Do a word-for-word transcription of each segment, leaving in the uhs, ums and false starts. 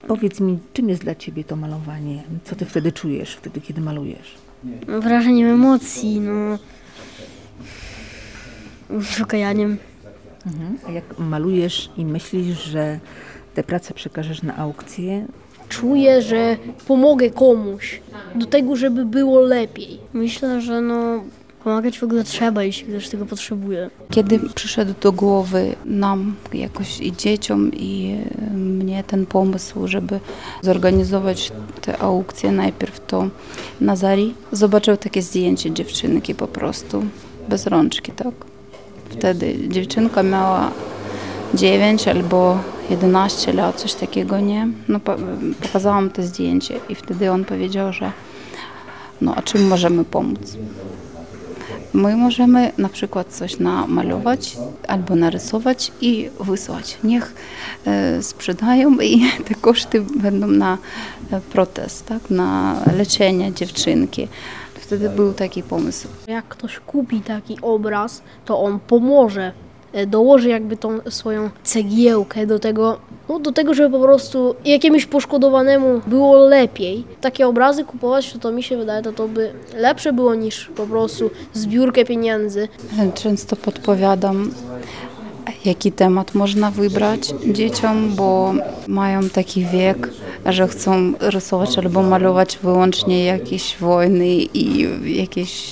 Powiedz mi, czym jest dla ciebie to malowanie? Co ty wtedy czujesz, wtedy kiedy malujesz? Wrażeniem emocji, no, uspokajaniem. Mhm. A jak malujesz i myślisz, że tę pracę przekażesz na aukcję, Czuję, że pomogę komuś do tego, żeby było lepiej. Myślę, że no, pomagać w ogóle trzeba, jeśli ktoś tego potrzebuje. Kiedy przyszedł do głowy nam jakoś i dzieciom i e, mnie ten pomysł, żeby zorganizować tę aukcję najpierw, to Nazari zobaczył takie zdjęcie dziewczynki po prostu, bez rączki, tak. Wtedy dziewczynka miała dziewięć albo jedenaście lat, coś takiego, nie? No, pokazałam to zdjęcie i wtedy on powiedział, że no a czym możemy pomóc? My możemy na przykład coś namalować albo narysować i wysłać. Niech e, sprzedają i te koszty będą na protez, tak? Na leczenie dziewczynki. Wtedy był taki pomysł. Jak ktoś kupi taki obraz, to on pomoże, e, dołoży jakby tą swoją cegiełkę do tego, no, do tego, żeby po prostu jakiemuś poszkodowanemu było lepiej. Takie obrazy kupować, to, to mi się wydaje, to, to by lepsze było niż po prostu zbiórkę pieniędzy. Często podpowiadam, jaki temat można wybrać dzieciom, bo mają taki wiek, że chcą rysować albo malować wyłącznie jakieś wojny i jakieś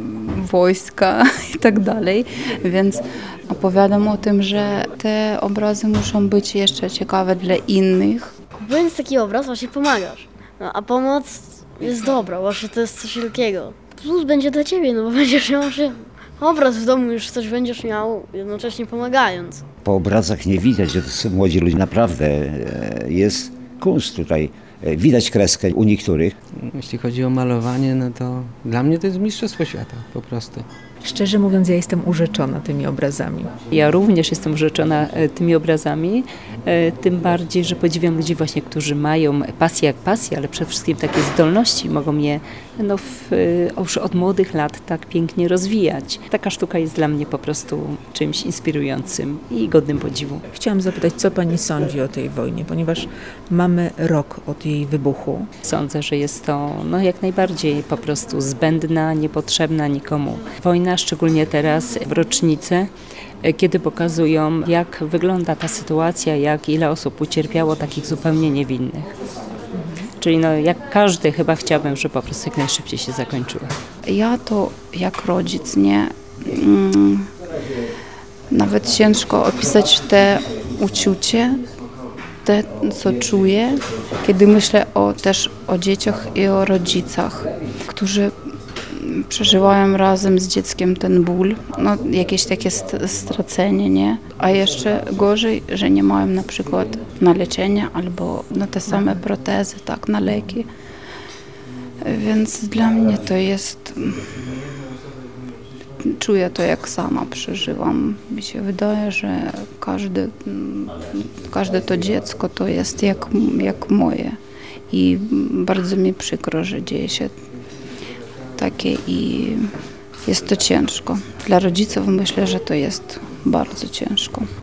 wojska i tak dalej, więc opowiadam o tym, że te obrazy muszą być jeszcze ciekawe dla innych. Kupując taki obraz właśnie pomagasz, no, a pomoc jest dobra, właśnie to jest coś wielkiego. Plus będzie dla ciebie, no bo będziesz miał że obraz w domu, już coś będziesz miał, jednocześnie pomagając. Po obrazach nie widać, że to są młodzi ludzie. Naprawdę e, jest kunszt tutaj. E, Widać kreskę u niektórych. Jeśli chodzi o malowanie, no to dla mnie to jest mistrzostwo świata po prostu. szczerze mówiąc, ja jestem urzeczona tymi obrazami. Ja również jestem urzeczona e, tymi obrazami, e, tym bardziej, że podziwiam ludzi właśnie, którzy mają pasję jak pasję, ale przede wszystkim takie zdolności, mogą je no, w, e, już od młodych lat tak pięknie rozwijać. Taka sztuka jest dla mnie po prostu czymś inspirującym i godnym podziwu. Chciałam zapytać, co pani sądzi o tej wojnie, ponieważ mamy rok od jej wybuchu. Sądzę, że jest to no, jak najbardziej po prostu zbędna, niepotrzebna nikomu wojna, szczególnie teraz w rocznicę, kiedy pokazują, jak wygląda ta sytuacja, jak ile osób ucierpiało takich zupełnie niewinnych. Czyli no, jak każdy chyba chciałbym, żeby po prostu jak najszybciej się zakończyła. Ja to jak rodzic nie... Mm, nawet ciężko opisać te uczucie, te, co czuję, kiedy myślę o, też o dzieciach i o rodzicach, którzy przeżywają razem z dzieckiem ten ból, no, jakieś takie stracenie, nie? A jeszcze gorzej, że nie mają na przykład na leczenie albo na te same protezy, tak, na leki. Więc dla mnie to jest... Czuję to, jak sama przeżywam. Mi się wydaje, że każde, każde to dziecko to jest jak, jak moje. I bardzo mi przykro, że dzieje się takie i jest to ciężko. Dla rodziców myślę, że to jest bardzo ciężko.